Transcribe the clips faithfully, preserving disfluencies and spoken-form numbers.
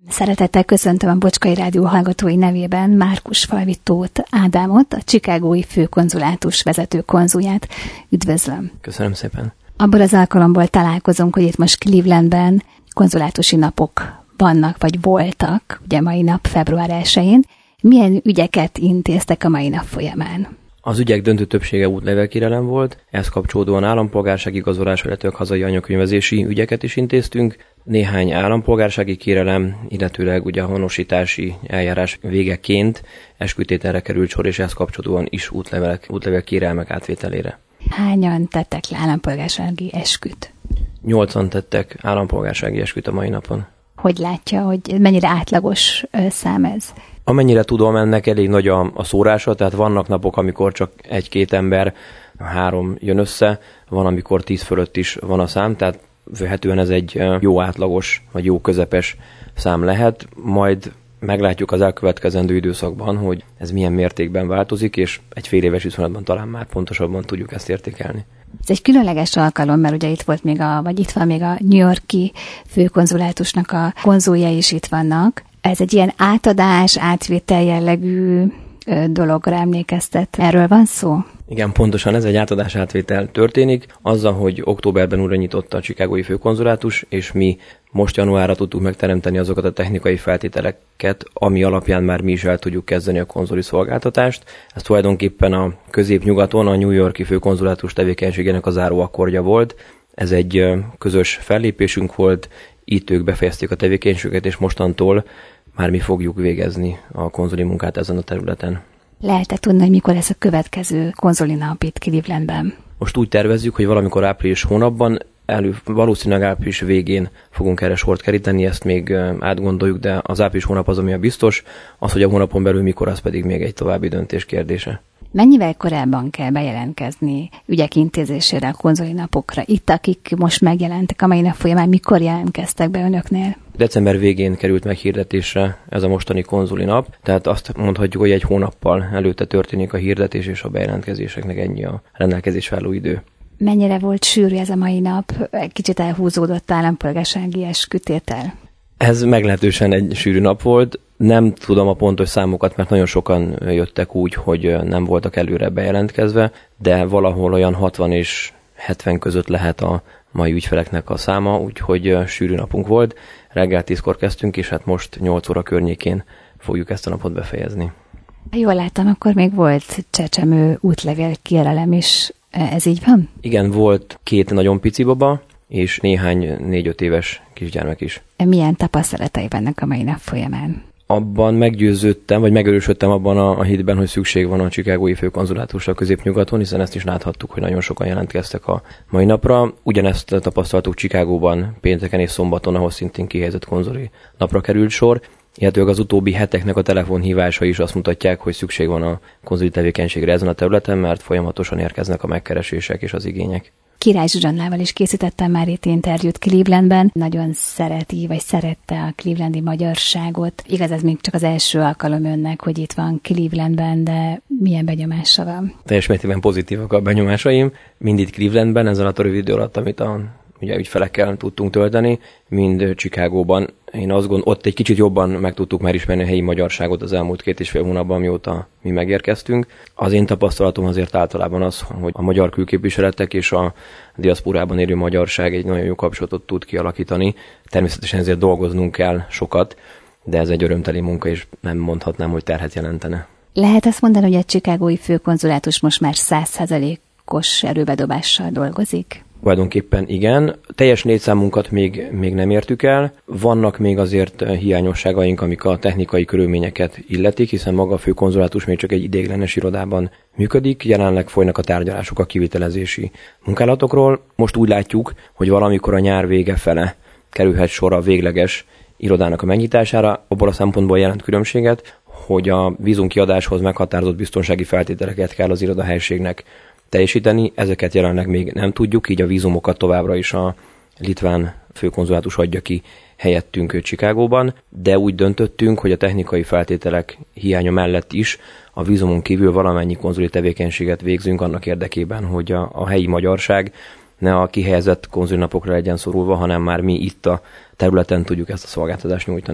Szeretettel köszöntöm a Bocskai Rádió hallgatói nevében Márkusfalvi Tóth Ádámot, a chicagói főkonzulátus vezető konzulját. Üdvözlöm! Köszönöm szépen! Abból az alkalomból találkozunk, hogy itt most Clevelandben konzulátusi napok vannak, vagy voltak, ugye mai nap február elsején. Milyen ügyeket intéztek a mai nap folyamán? Az ügyek döntő többsége útlevélkérelem volt, ehhez kapcsolódóan állampolgársági igazolás, illetve hazai anyakönyvezési ügyeket is intéztünk. Néhány állampolgársági kérelem, illetőleg ugye a honosítási eljárás végeként eskütételre került sor, és ehhez kapcsolódóan is útlevelek, útlevélkérelmek átvételére. Hányan tettek le állampolgársági esküt? Nyolcan tettek állampolgársági esküt a mai napon. Hogy látja, hogy mennyire átlagos szám ez? Amennyire tudom, ennek elég nagy a, a szórása, tehát vannak napok, amikor csak egy-két ember, három jön össze, van, amikor tíz fölött is van a szám, tehát vélhetően ez egy jó átlagos, vagy jó közepes szám lehet, majd meglátjuk az elkövetkezendő időszakban, hogy ez milyen mértékben változik, és egy fél éves viszonylatban talán már pontosabban tudjuk ezt értékelni. Ez egy különleges alkalom, mert ugye itt volt még a, vagy itt van még a New York-i főkonzulátusnak a konzulja is itt vannak. Ez egy ilyen átadás, átvétel jellegű dologra emlékeztet. Erről van szó? Igen, pontosan ez egy átadás-átvétel történik. Azzal, hogy októberben újra nyitotta a chicagói főkonzulátus, és mi most januárra tudtuk megteremteni azokat a technikai feltételeket, ami alapján már mi is el tudjuk kezdeni a konzuli szolgáltatást. Ez tulajdonképpen a középnyugaton a New York-i főkonzulátus tevékenységének a záróakkordja volt. Ez egy közös fellépésünk volt, itt ők befejezték a tevékenységet, és mostantól már mi fogjuk végezni a konzuli munkát ezen a területen. Lehet-e tudni, hogy mikor lesz a következő konzuli nap itt Clevelandben? Most úgy tervezzük, hogy valamikor április hónapban, elő, valószínűleg április végén fogunk erre sort keríteni, ezt még átgondoljuk, de az április hónap az, ami a biztos, az, hogy a hónapon belül mikor, az pedig még egy további döntés kérdése. Mennyivel korábban kell bejelentkezni ügyek intézésére a konzuli napokra? Itt, akik most megjelentek a mai nap folyamán, mikor jelentkeztek be önöknél? December végén került meghirdetésre ez a mostani konzuli nap, tehát azt mondhatjuk, hogy egy hónappal előtte történik a hirdetés, és a bejelentkezéseknek ennyi a rendelkezés álló idő. Mennyire volt sűrű ez a mai nap? Kicsit elhúzódott állampolgársági eskütétel? Ez meglehetősen egy sűrű nap volt. Nem tudom a pontos számokat, mert nagyon sokan jöttek úgy, hogy nem voltak előre bejelentkezve, de valahol olyan hatvan és hetven között lehet a mai ügyfeleknek a száma, úgyhogy sűrű napunk volt. Reggel tízkor kezdtünk, és hát most nyolc óra környékén fogjuk ezt a napot befejezni. Jól láttam, akkor még volt csecsemő útlevél kérelem is. Ez így van? Igen, volt két nagyon pici baba, és néhány négy-öt éves kisgyermek is. Milyen tapasztalatai vannak a mai nap folyamán? Abban meggyőződtem, vagy megerősödtem abban a, a hitben, hogy szükség van a chicagói főkonzulátusra középnyugaton, hiszen ezt is láthattuk, hogy nagyon sokan jelentkeztek a mai napra. Ugyanezt tapasztaltuk Chicagóban pénteken és szombaton, ahol szintén kihelyezett konzuli napra került sor. Illetőleg az utóbbi heteknek a telefonhívása is azt mutatják, hogy szükség van a konzuli tevékenységre ezen a területen, mert folyamatosan érkeznek a megkeresések és az igények. Király Zsuzsannával is készítettem már itt interjút Clevelandben. Nagyon szereti, vagy szerette a clevelandi magyarságot. Igaz, ez még csak az első alkalom önnek, hogy itt van Clevelandben, de milyen benyomása van? Teljes mértékben pozitívak a benyomásaim. Mind itt Clevelandben, ezen a rövid idő alatt, amit a ugye ügyfelekkel tudtunk tölteni, mind Chicagóban. Én azt gondolom, ott egy kicsit jobban meg tudtuk már ismerni a helyi magyarságot az elmúlt két és fél hónapban, mióta mi megérkeztünk. Az én tapasztalatom azért általában az, hogy a magyar külképviseletek és a diaszporában élő magyarság egy nagyon jó kapcsolatot tud kialakítani. Természetesen ezért dolgoznunk kell sokat, de ez egy örömteli munka, és nem mondhatnám, hogy terhet jelentene. Lehet azt mondani, hogy a chicagói főkonzulátus most már száz százalékos erőbedobással dolgozik? Tulajdonképpen igen. Teljes létszámunkat még, még nem értük el. Vannak még azért hiányosságaink, amik a technikai körülményeket illetik, hiszen maga a főkonzulátus még csak egy ideiglenes irodában működik. Jelenleg folynak a tárgyalások a kivitelezési munkálatokról. Most úgy látjuk, hogy valamikor a nyár vége fele kerülhet sor a végleges irodának a megnyitására. Abból a szempontból jelent különbséget, hogy a vízumkiadáshoz meghatározott biztonsági feltételeket kell az irodahelységnek teljesíteni, ezeket jelenleg még nem tudjuk, így a vízumokat továbbra is a litván főkonzulátus adja ki helyettünk Chicagóban, de úgy döntöttünk, hogy a technikai feltételek hiánya mellett is a vízumon kívül valamennyi konzuli tevékenységet végzünk annak érdekében, hogy a, a helyi magyarság ne a kihelyezett konzuli napokra legyen szorulva, hanem már mi itt a területen tudjuk ezt a szolgáltatást nyújtani.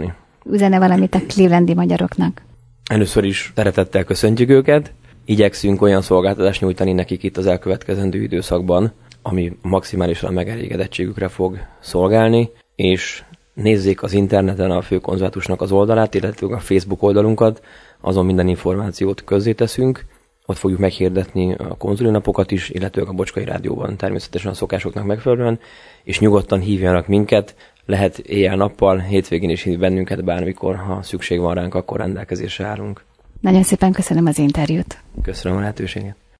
üzene valamit a clevelandi magyaroknak? Először is szeretettel köszöntjük őket. Igyekszünk olyan szolgáltatást nyújtani nekik itt az elkövetkezendő időszakban, ami maximálisan a megelégedettségükre fog szolgálni, és nézzék az interneten a főkonzulátusnak az oldalát, illetve a Facebook oldalunkat, azon minden információt közzéteszünk. Ott fogjuk meghirdetni a konzuli napokat is, illetve a Bocskai Rádióban természetesen a szokásoknak megfelelően, és nyugodtan hívjanak minket, lehet éjjel-nappal, hétvégén is hív bennünket bármikor, ha szükség van ránk, akkor rendelkezésre állunk. Nagyon szépen köszönöm az interjút. Köszönöm a lehetőséget.